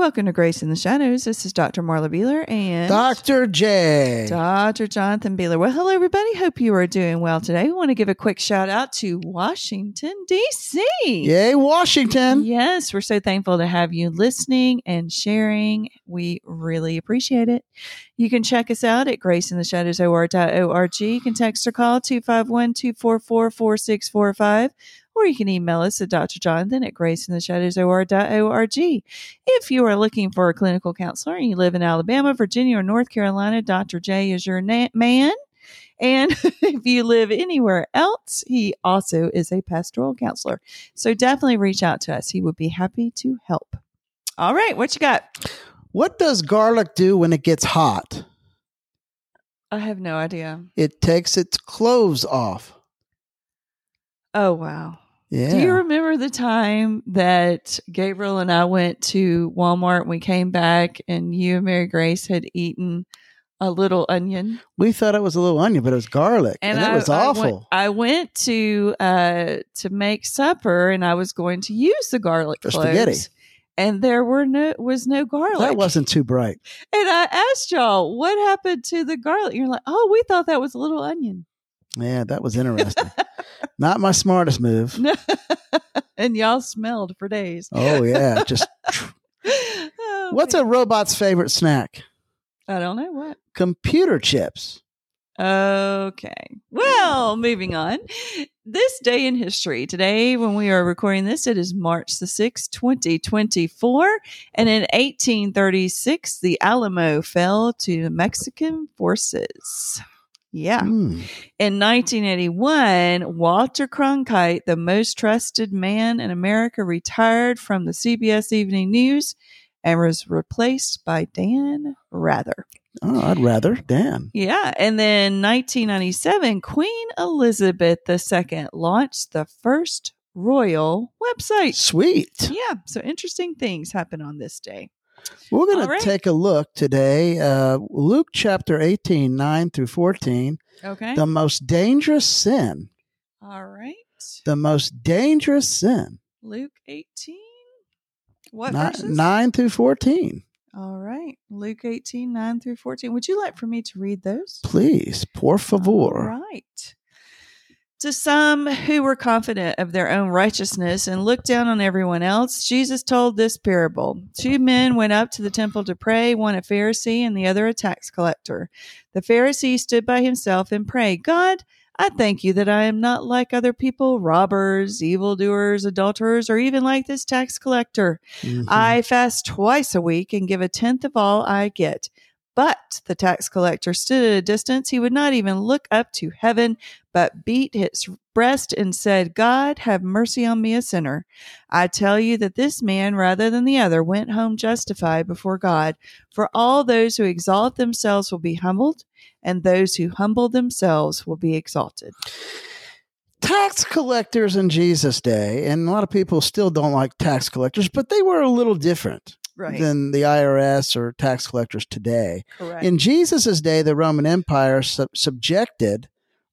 Welcome to Grace in the Shadows. This is Dr. Marla Beeler and Dr. J. Dr. Jonathan Beeler. Well, hello, everybody. Hope you are doing well today. We want to give a quick shout out to Washington, D.C. Yay, Washington. Yes, we're so thankful to have you listening and sharing. We really appreciate it. You can check us out at graceintheshadowsor.org. You can text or call 251-244-4645. Or you can email us at drjonathan at graceintheshadowsor.org. If you are looking for a clinical counselor and you live in Alabama, Virginia, or North Carolina, Dr. J is your man. And if you live anywhere else, he also is a pastoral counselor. So definitely reach out to us. He would be happy to help. All right, what you got? What does garlic do when it gets hot? I have no idea. It takes its clothes off. Oh, wow. Yeah. Do you remember the time that Gabriel and I went to Walmart and we came back and you and Mary Grace had eaten a little onion? We thought it was a little onion, but it was garlic. And it was awful. I went to make supper and I was going to use the garlic for cloves, spaghetti. And there was no garlic. That wasn't too bright. And I asked y'all, what happened to the garlic? You're like, oh, we thought that was a little onion. Yeah, that was interesting. Not my smartest move. And y'all smelled for days. Oh, yeah. Just. What's a robot's favorite snack? I don't know what. Computer chips. Okay. Well, moving on. This day in history. Today, when we are recording this, it is March the 6th, 2024. And in 1836, the Alamo fell to Mexican forces. Yeah. In 1981, Walter Cronkite, the most trusted man in America, retired from the CBS Evening News and was replaced by Dan Rather. Oh, I'd rather Dan. Yeah. And then 1997, Queen Elizabeth II launched the first royal website. Sweet. Yeah. So interesting things happen on this day. We're going to take a look today. Luke chapter 18, 9 through 14. Okay. The most dangerous sin. All right. The most dangerous sin. Luke 18. What verses? 9 through 14. All right. Luke 18, 9 through 14. Would you like for me to read those? Please. Por favor. All right. To some who were confident of their own righteousness and looked down on everyone else, Jesus told this parable. 2 men went up to the temple to pray, one a Pharisee and the other a tax collector. The Pharisee stood by himself and prayed, God, I thank you that I am not like other people, robbers, evildoers, adulterers, or even like this tax collector. I fast twice a week and give 1/10 of all I get. But the tax collector stood at a distance. He would not even look up to heaven, but beat his breast and said, God, have mercy on me, a sinner. I tell you that this man, rather than the other, went home justified before God. For all those who exalt themselves will be humbled, and those who humble themselves will be exalted. Tax collectors in Jesus' day, and a lot of people still don't like tax collectors, but they were a little different. Right. Than the IRS or tax collectors today. Correct. In Jesus' day, the Roman Empire subjugated,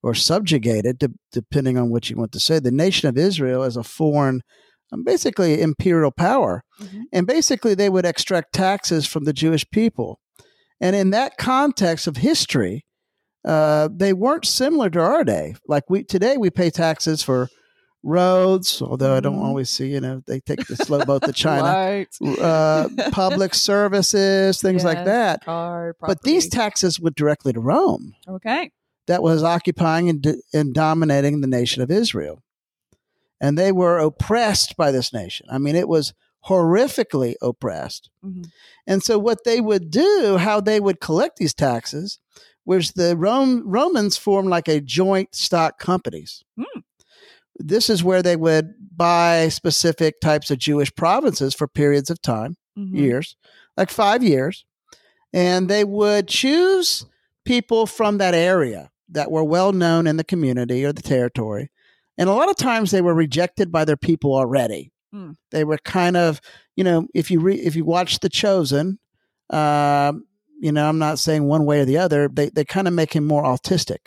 depending on what you want to say, the nation of Israel as a foreign, basically imperial power. Mm-hmm. And basically they would extract taxes from the Jewish people. And in that context of history, they weren't similar to our day. Like today we pay taxes for roads, although I don't always see, they take the slow boat to China, public services, things like that. But these taxes went directly to Rome. Okay. That was occupying and dominating the nation of Israel. And they were oppressed by this nation. I mean, it was horrifically oppressed. Mm-hmm. And so what they would do, how they would collect these taxes, was the Romans formed like a joint stock companies. This is where they would buy specific types of Jewish provinces for periods of time, years, like 5 years. And they would choose people from that area that were well known in the community or the territory. And a lot of times they were rejected by their people already. They were kind of, if you watch The Chosen, I'm not saying one way or the other, they kind of make him more autistic.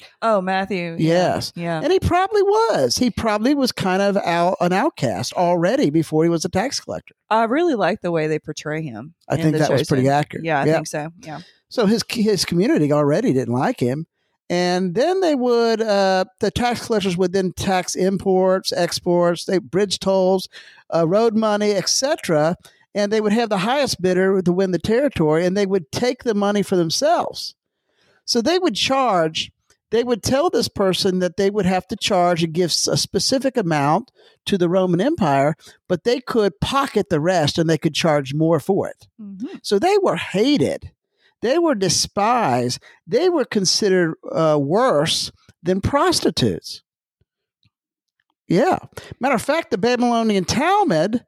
Oh, Matthew. Yes. Yeah. And he probably was. He probably was kind of an outcast already before he was a tax collector. I really like the way they portray him. I think that was pretty accurate. Yeah, I think so. Yeah. So his community already didn't like him. And then they would, the tax collectors would then tax imports, exports, bridge tolls, road money, etc. And they would have the highest bidder to win the territory, and they would take the money for themselves. So they would tell this person that they would have to charge and give a specific amount to the Roman Empire, but they could pocket the rest and they could charge more for it. Mm-hmm. So they were hated. They were despised. They were considered worse than prostitutes. Yeah. Matter of fact, the Babylonian Talmud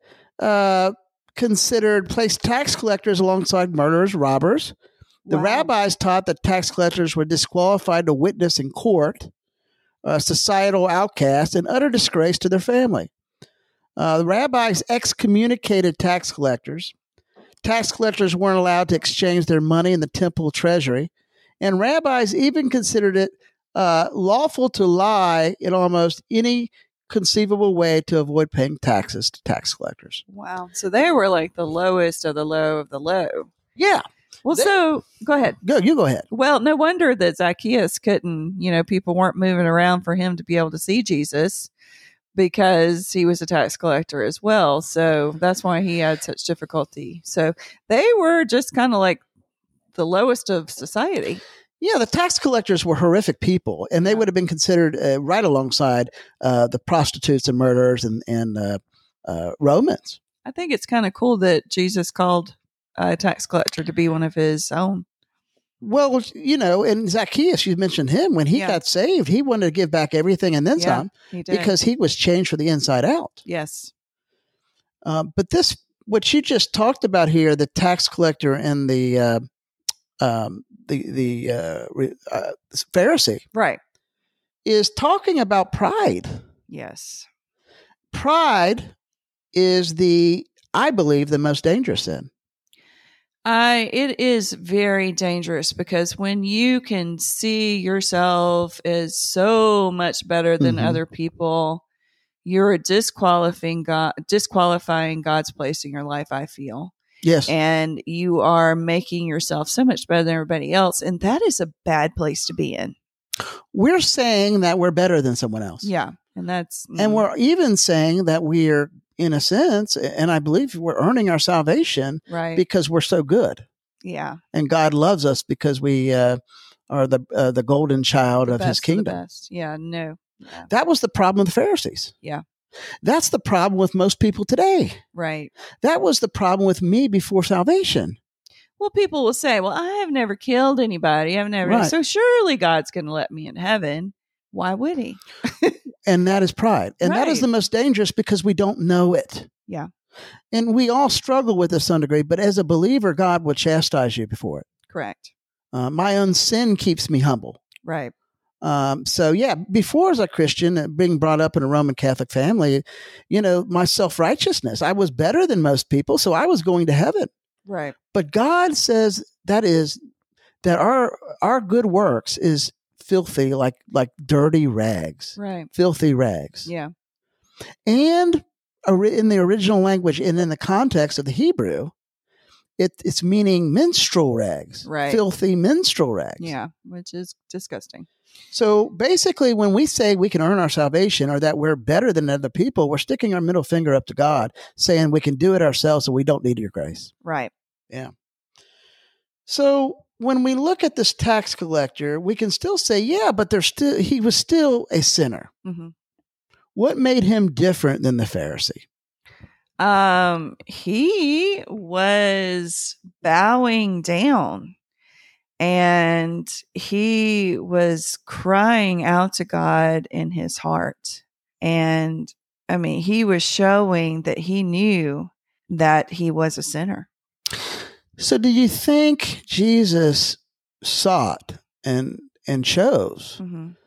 placed tax collectors alongside murderers, robbers. The rabbis taught that tax collectors were disqualified to witness in court, societal outcasts, and utter disgrace to their family. The rabbis excommunicated tax collectors. Tax collectors weren't allowed to exchange their money in the temple treasury, and rabbis even considered it lawful to lie in almost any conceivable way to avoid paying taxes to tax collectors. Wow. So they were like the lowest of the low of the low. Yeah. Well, so go ahead. You go ahead. Well, no wonder that Zacchaeus couldn't, people weren't moving around for him to be able to see Jesus because he was a tax collector as well. So that's why he had such difficulty. So they were just kind of like the lowest of society. Yeah, the tax collectors were horrific people, and they would have been considered right alongside the prostitutes and murderers and Romans. I think it's kind of cool that Jesus called a tax collector to be one of his own. Well, and Zacchaeus, you mentioned him. When he got saved, he wanted to give back everything and then some, because he was changed from the inside out. Yes. But what you just talked about here, the tax collector and the Pharisee, right, is talking about pride. Yes. Pride is I believe, the most dangerous sin. It is very dangerous, because when you can see yourself as so much better than other people, you're disqualifying God's place in your life, I feel. Yes. And you are making yourself so much better than everybody else. And that is a bad place to be in. We're saying that we're better than someone else. Yeah. And we're even saying that we're, in a sense, and I believe we're earning our salvation, right, because we're so good. Yeah. And God loves us because we are the golden child of his kingdom. The best. Yeah. No. Yeah. That was the problem with the Pharisees. Yeah. That's the problem with most people today. Right. That was the problem with me before salvation. Well, people will say, well, I have never killed anybody. I've never. Right. So surely God's going to let me in heaven. Why would he? And that is pride. And that is the most dangerous, because we don't know it. Yeah. And we all struggle with this to some degree, but as a believer, God will chastise you before it. Correct. My own sin keeps me humble. Right. Before as a Christian, being brought up in a Roman Catholic family, my self-righteousness, I was better than most people, so I was going to heaven. Right. But God says that our good works is filthy, like dirty rags. Right. Filthy rags. Yeah. And in the original language and in the context of the Hebrew, it's meaning menstrual rags. Right. Filthy menstrual rags. Yeah, which is disgusting. So basically, when we say we can earn our salvation, or that we're better than other people, we're sticking our middle finger up to God, saying we can do it ourselves and we don't need your grace. Right. Yeah. So when we look at this tax collector, we can still say, yeah, but he was still a sinner. Mm-hmm. What made him different than the Pharisee? He was bowing down, and he was crying out to God in his heart. And I mean, he was showing that he knew that he was a sinner. So do you think Jesus sought and chose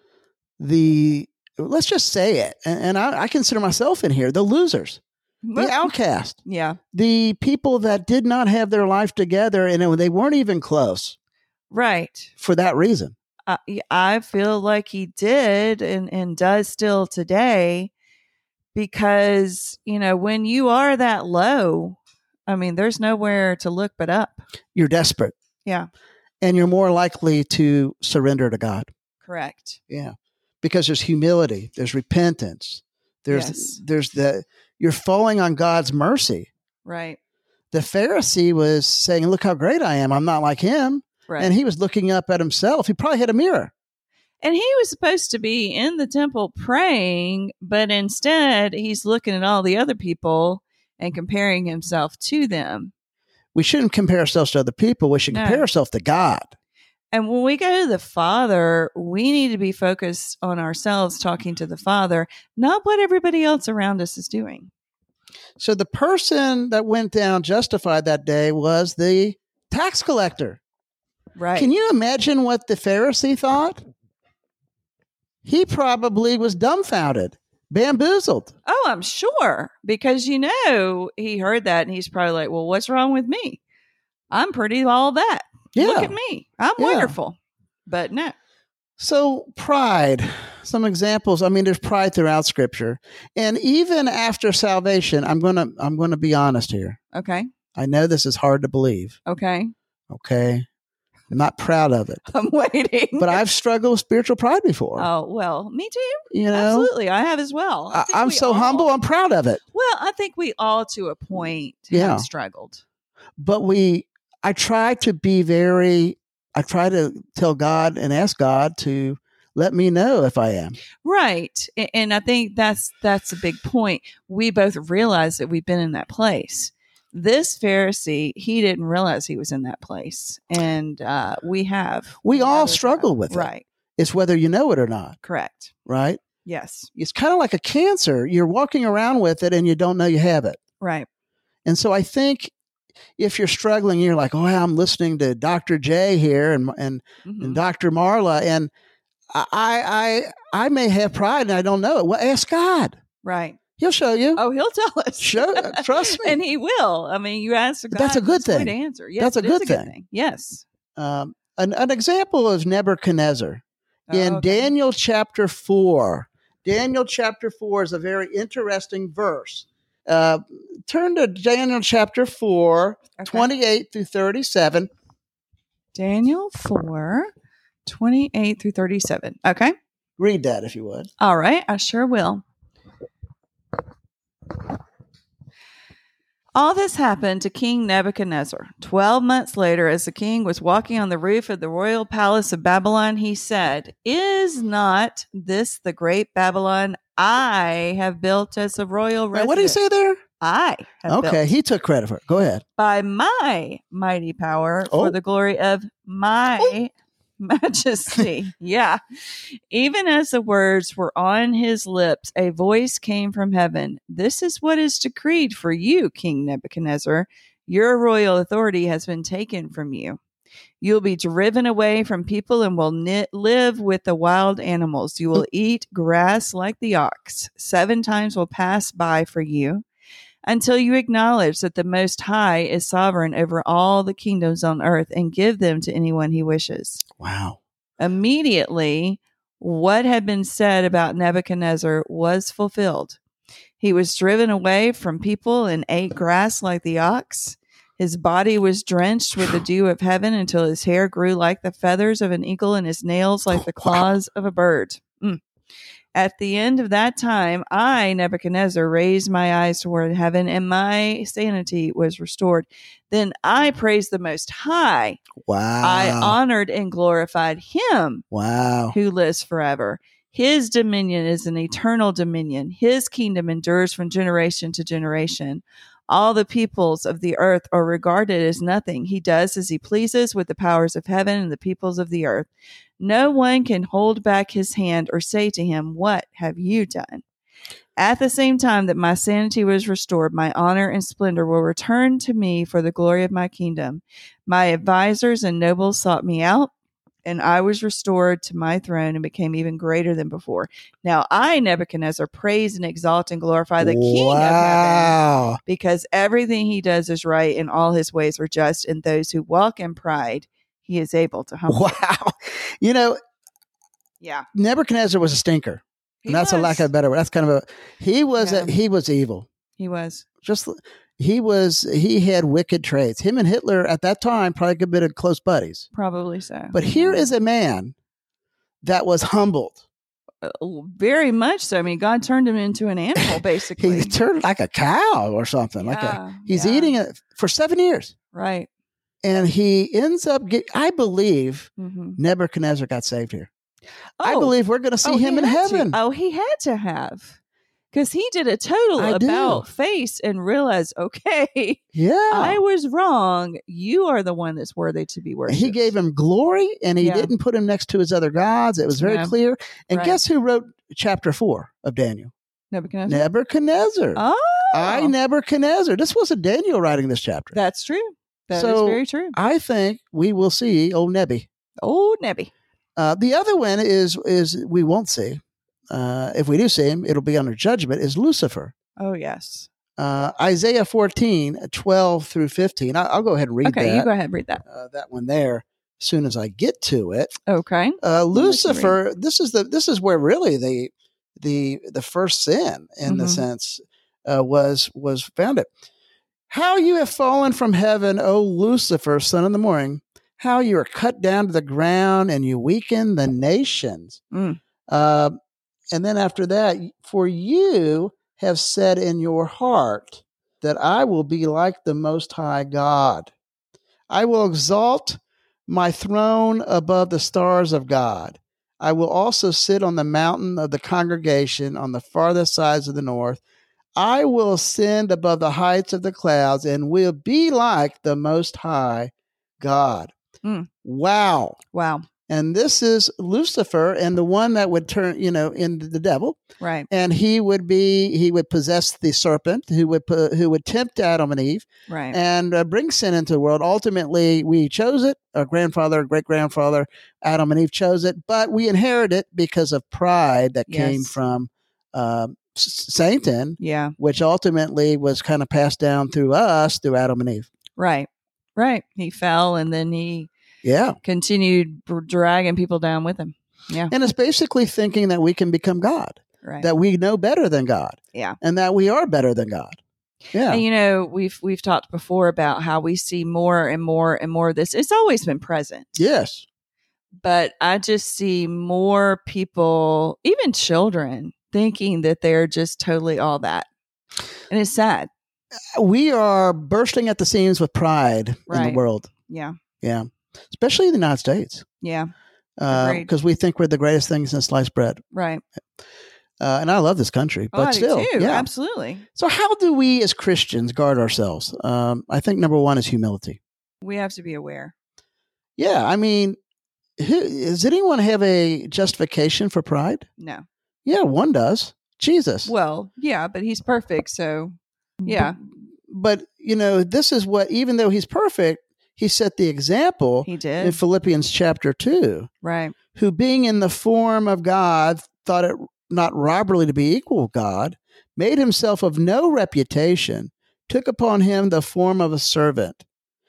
let's just say it, and I consider myself in here, the losers, the outcast, the people that did not have their life together, and they weren't even close, right, for that reason? I feel like he did and does still today, because, when you are that low, I mean, there's nowhere to look but up. You're desperate. Yeah. And you're more likely to surrender to God. Correct. Yeah. Because there's humility, there's repentance, there's you're falling on God's mercy. Right. The Pharisee was saying, look how great I am. I'm not like him. Right. And he was looking up at himself. He probably had a mirror. And he was supposed to be in the temple praying, but instead he's looking at all the other people and comparing himself to them. We shouldn't compare ourselves to other people. We should compare ourselves to God. And when we go to the Father, we need to be focused on ourselves, talking to the Father, not what everybody else around us is doing. So the person that went down justified that day was the tax collector. Right. Can you imagine what the Pharisee thought? He probably was dumbfounded, bamboozled. Oh, I'm sure. Because, he heard that and he's probably like, well, what's wrong with me? I'm pretty all that. Yeah. Look at me. I'm wonderful. But no. So pride, some examples. I mean, there's pride throughout Scripture. And even after salvation, I'm going to be honest here. Okay. I know this is hard to believe. Okay. I'm not proud of it. I'm waiting. But I've struggled with spiritual pride before. Oh, well, me too. Absolutely. I have as well. I'm so humble. I'm proud of it. Well, I think we all to a point have struggled. But I try to tell God and ask God to let me know if I am. Right. And I think that's a big point. We both realize that we've been in that place. This Pharisee, he didn't realize he was in that place. And we have. We all struggle with it. Right. It's whether you know it or not. Correct. Right? Yes. It's kind of like a cancer. You're walking around with it and you don't know you have it. Right. And so I think if you're struggling, you're like, oh, I'm listening to Dr. J here and Dr. Marla, and I may have pride and I don't know it. Well, ask God. Right. He'll show you. Oh, he'll tell us. Trust me. And he will. I mean, you ask God. That's a good thing. To answer. Yes, that's a good thing. Yes. An example is Nebuchadnezzar in Daniel chapter 4. Daniel chapter 4 is a very interesting verse. Turn to Daniel chapter 4, 28 through 37. Daniel 4, 28 through 37. Okay. Read that if you would. All right. I sure will. All this happened to King Nebuchadnezzar. 12 months later, as the king was walking on the roof of the royal palace of Babylon, he said, "Is not this the great Babylon I have built as a royal residence?" What did he say there? I have built. He took credit for it. Go ahead. By my mighty power for the glory of my majesty. Yeah. Even as the words were on his lips, a voice came from heaven. "This is what is decreed for you, King Nebuchadnezzar. Your royal authority has been taken from you. You'll be driven away from people and will live with the wild animals. You will eat grass like the ox. 7 times will pass by for you, until you acknowledge that the Most High is sovereign over all the kingdoms on earth and give them to anyone he wishes." Wow. Immediately, what had been said about Nebuchadnezzar was fulfilled. He was driven away from people and ate grass like the ox. His body was drenched with the dew of heaven until his hair grew like the feathers of an eagle and his nails like the claws of a bird. At the end of that time, I, Nebuchadnezzar, raised my eyes toward heaven, and my sanity was restored. Then I praised the Most High. Wow. I honored and glorified him. Wow. Who lives forever. His dominion is an eternal dominion. His kingdom endures from generation to generation. All the peoples of the earth are regarded as nothing. He does as he pleases with the powers of heaven and the peoples of the earth. No one can hold back his hand or say to him, "What have you done?" At the same time that my sanity was restored, my honor and splendor will return to me for the glory of my kingdom. My advisors and nobles sought me out, and I was restored to my throne and became even greater than before. Now I, Nebuchadnezzar, praise and exalt and glorify the King of heaven, because everything he does is right and all his ways are just, and those who walk in pride he is able to humble. Wow. You know, Yeah. Nebuchadnezzar was a stinker. And that's a lack of a better word. That's kind of he was evil. He was. He had wicked traits. Him and Hitler at that time probably could have been close buddies. Probably so. But here is a man that was humbled. Very much so. I mean, God turned him into an animal, basically. He turned like a cow or something. He's eating it for 7 years. Right. And he ends up I believe Nebuchadnezzar got saved here. I believe we're going to see him in heaven. He had to have. Because he did a total about face and realized, okay, I was wrong. You are the one that's worthy to be worshipped. He gave him glory, and he didn't put him next to his other gods. It was very clear. And guess who wrote chapter 4 of Daniel? Nebuchadnezzar. Oh. Nebuchadnezzar. This wasn't Daniel writing this chapter. That's true. That is very true. I think we will see old Nebi. Old Nebi. The other one is we won't see. If we do see him, it'll be under judgment, is Lucifer. Oh, yes. Isaiah 14:12 through 15. I'll go ahead and read that. Okay, you go ahead and read that. That one there as soon as I get to it. Okay. Lucifer, this is where really the first sin in the sense was founded. How you have fallen from heaven, O Lucifer, son of the morning, how you are cut down to the ground and you weaken the nations. And then after that, for you have said in your heart that I will be like the Most High God. I will exalt my throne above the stars of God. I will also sit on the mountain of the congregation on the farthest sides of the north. I will ascend above the heights of the clouds and will be like the Most High God. Wow. And this is Lucifer, and the one that would turn, into the devil. Right. And he would possess the serpent who would tempt Adam and Eve. Right. And bring sin into the world. Ultimately, we chose it. Our grandfather, great-grandfather, Adam and Eve chose it, but we inherit it because of pride that came from Satan. Yeah. Which ultimately was kind of passed down through us, through Adam and Eve. Right. He fell, and then he continued dragging people down with him. Yeah. And it's basically thinking that we can become God. Right. That we know better than God. Yeah. And that we are better than God. Yeah. And we've talked before about how we see more and more and more of this. It's always been present. Yes. But I just see more people, even children, thinking that they're just totally all that. And it's sad. We are bursting at the seams with pride in the world. Yeah. Yeah. Especially in the United States. Yeah. Because we think we're the greatest thing since sliced bread. Right. And I love this country, but still. Too. Yeah. Absolutely. So how do we as Christians guard ourselves? I think number one is humility. We have to be aware. Yeah. I mean, does anyone have a justification for pride? No. Yeah, one does. Jesus. Well, yeah, but he's perfect. So, yeah. But this is what, even though he's perfect, he set the example. He did. In Philippians chapter 2. Right. Who being in the form of God, thought it not robbery to be equal with God, made himself of no reputation, took upon him the form of a servant.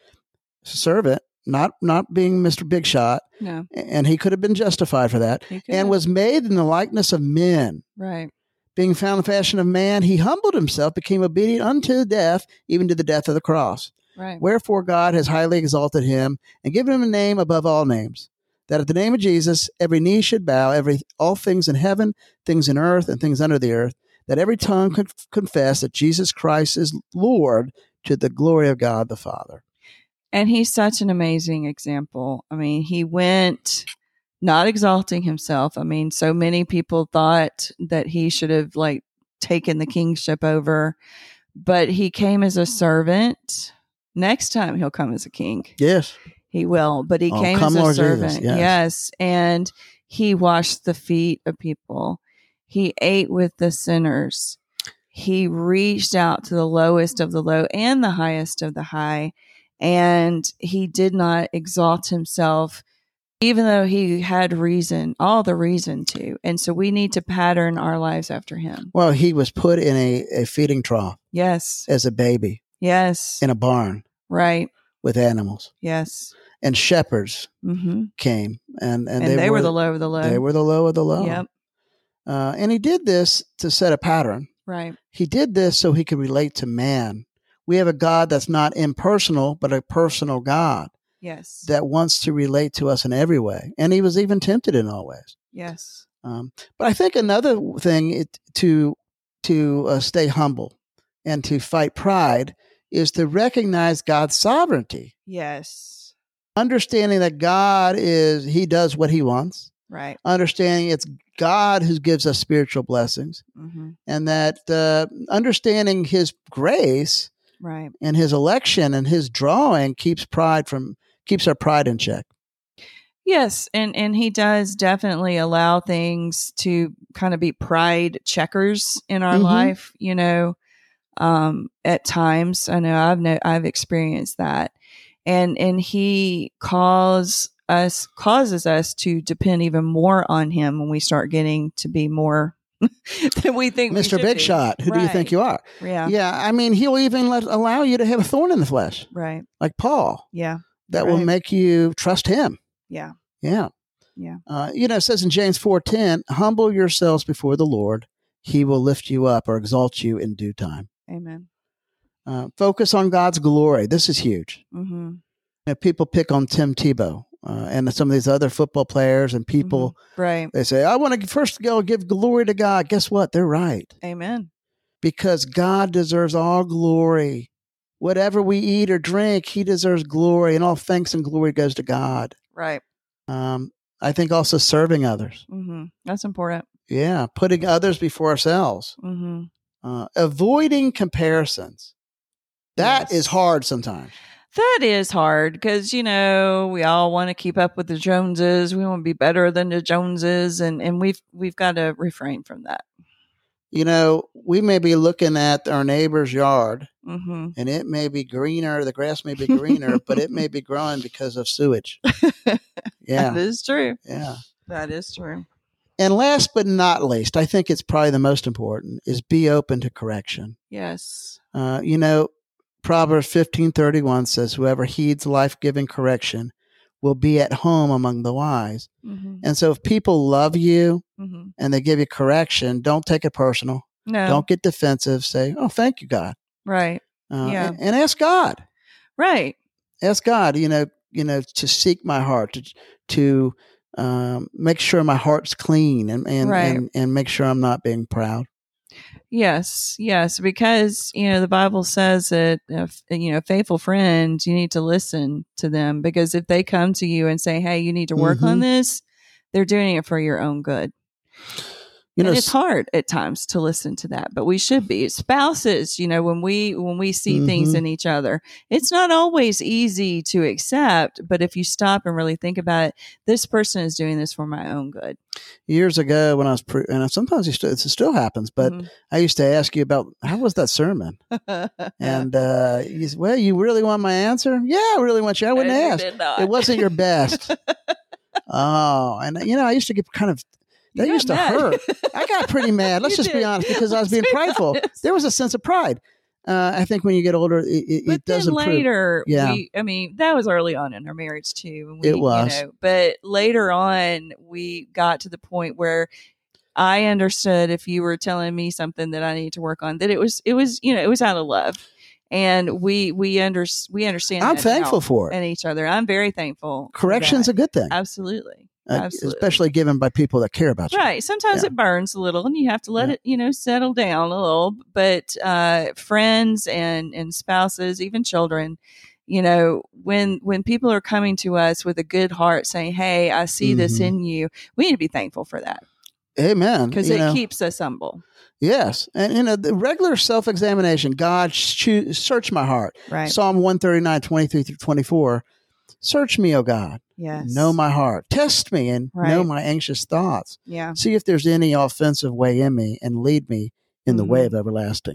Not being Mr. Big Shot. No. And he could have been justified for that. And was made in the likeness of men. Right. Being found in the fashion of man, he humbled himself, became obedient unto death, even to the death of the cross. Right. Wherefore God has highly exalted him and given him a name above all names, that at the name of Jesus every knee should bow, all things in heaven, things in earth, and things under the earth, that every tongue could confess that Jesus Christ is Lord, to the glory of God the Father. And he's such an amazing example. I mean, he went not exalting himself. I mean, so many people thought that he should have taken the kingship over, but he came as a servant. Next time he'll come as a king. Yes. He will, but he came as a Lord servant. Jesus. Yes. And he washed the feet of people. He ate with the sinners. He reached out to the lowest of the low and the highest of the high. And he did not exalt himself, even though he had all the reason to. And so we need to pattern our lives after him. Well, he was put in a feeding trough. Yes. As a baby. Yes. In a barn. Right. With animals. Yes. and shepherds came, and they were the low of the low. They were the low of the low. Yep. And he did this to set a pattern. Right. He did this so he could relate to man. We have a God that's not impersonal, but a personal God. Yes. That wants to relate to us in every way. And he was even tempted in all ways. Yes. But I think another thing to stay humble and to fight pride is to recognize God's sovereignty. Yes. Understanding that he does what he wants. Right. Understanding it's God who gives us spiritual blessings. And that understanding his grace right. and his election and his drawing keeps our pride in check. Yes, and he does definitely allow things to kind of be pride checkers in our life, at times. I know I've experienced that. And he causes us to depend even more on him when we start getting to be more than we think Mr. Big Shot, who do you think you are? Yeah. Yeah, I mean, he'll even allow you to have a thorn in the flesh. Right. Like Paul. Yeah. That will make you trust him. Yeah. Yeah. Yeah. It says in James 4:10, humble yourselves before the Lord. He will lift you up or exalt you in due time. Amen. Focus on God's glory. This is huge. People pick on Tim Tebow and some of these other football players and people. Right. They say, I want to first go give glory to God. Guess what? They're right. Amen. Because God deserves all glory. Whatever we eat or drink, he deserves glory, and all thanks and glory goes to God. Right. I think also serving others. That's important. Yeah. Putting others before ourselves. Avoiding comparisons. That is hard sometimes. That is hard because, we all want to keep up with the Joneses. We want to be better than the Joneses. And we've got to refrain from that. We may be looking at our neighbor's yard and it may be greener. The grass may be greener, but it may be growing because of sewage. Yeah. That is true. Yeah. That is true. And last but not least, I think it's probably the most important, is be open to correction. Yes. Proverbs 15:31 says, whoever heeds life-giving correction will be at home among the wise. And so if people love you and they give you correction, don't take it personal. No. Don't get defensive. Say, oh, thank you, God. Right. And ask God. Right. Ask God, to seek my heart, to make sure my heart's clean and make sure I'm not being proud. Yes, because the Bible says that faithful friends, you need to listen to them, because if they come to you and say, "Hey, you need to work on this," they're doing it for your own good. And it's hard at times to listen to that, but we should be. Spouses, when we see things in each other, it's not always easy to accept, but if you stop and really think about it, this person is doing this for my own good. Years ago when I was, and sometimes it still happens, but I used to ask you about, how was that sermon? And you said, well, you really want my answer? Yeah, I really want you. I wouldn't ask. It wasn't your best. Oh, and I used to get kind of, that used to hurt. I got pretty mad. Let's just be honest, because I was being prideful. There was a sense of pride. I think when you get older, it doesn't. But then later, yeah. That was early on in our marriage too. It was. But later on, we got to the point where I understood, if you were telling me something that I need to work on, that it was out of love. And we understand. I'm thankful for it. And each other. I'm very thankful. Correction's a good thing. Absolutely. Especially given by people that care about you. Right. Sometimes it burns a little and you have to let it, settle down a little. But friends and spouses, even children, when people are coming to us with a good heart saying, hey, I see this in you, we need to be thankful for that. Amen. Because it keeps us humble. Yes. And, the regular self-examination, God, search my heart. Right. Psalm 139, 23 through 24. Search me, O God. Yes. Know my heart. Test me and know my anxious thoughts. Yeah. See if there's any offensive way in me and lead me in the way of everlasting.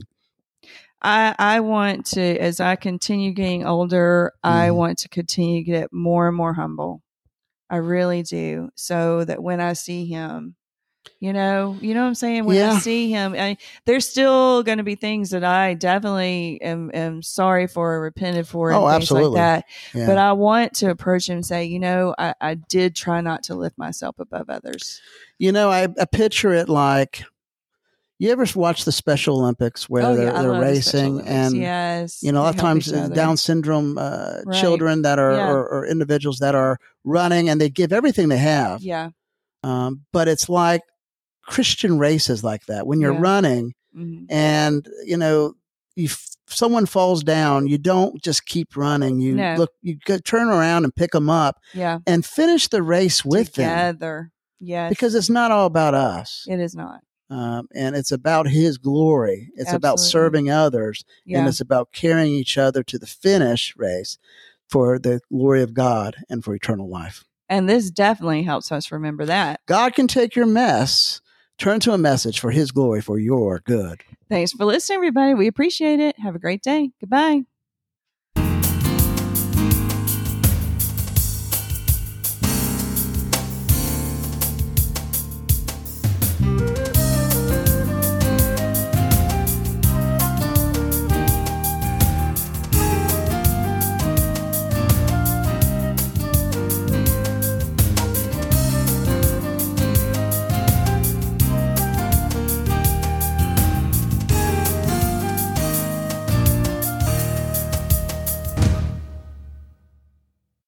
I want to, as I continue getting older, I want to continue to get more and more humble. I really do. So that when I see him, You know what I'm saying? When Yeah. I see him, there's still going to be things that I definitely am sorry for, or repented for, and things absolutely. like that. Yeah. But I want to approach him and say, I did try not to lift myself above others. I picture it like, you ever watch the Special Olympics where they're racing, and yes, a lot of times Down syndrome children that are or individuals that are running, and they give everything they have. Yeah. But it's like Christian races like that. When you're running, and if someone falls down, you don't just keep running. You turn around and pick them up, and finish the race with them together. Yes, because it's not all about us. It is not. And it's about His glory. It's about serving others, and it's about carrying each other to the finish race for the glory of God and for eternal life. And this definitely helps us remember that. God can take your mess, turn to a message for His glory, for your good. Thanks for listening, everybody. We appreciate it. Have a great day. Goodbye.